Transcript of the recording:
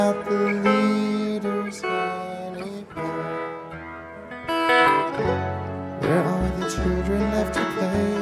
Not the leaders anymore. Where are the children left to play?